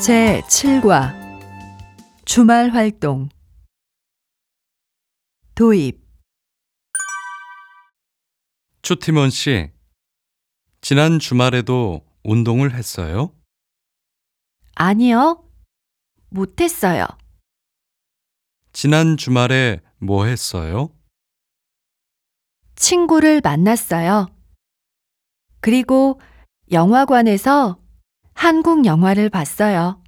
제7과 주말 활동 도입 초티몬 씨, 지난 주말에도 운동을 했어요? 아니요, 못했어요. 지난 주말에 뭐 했어요? 친구를 만났어요. 그리고 영화관에서 한국 영화를 봤어요.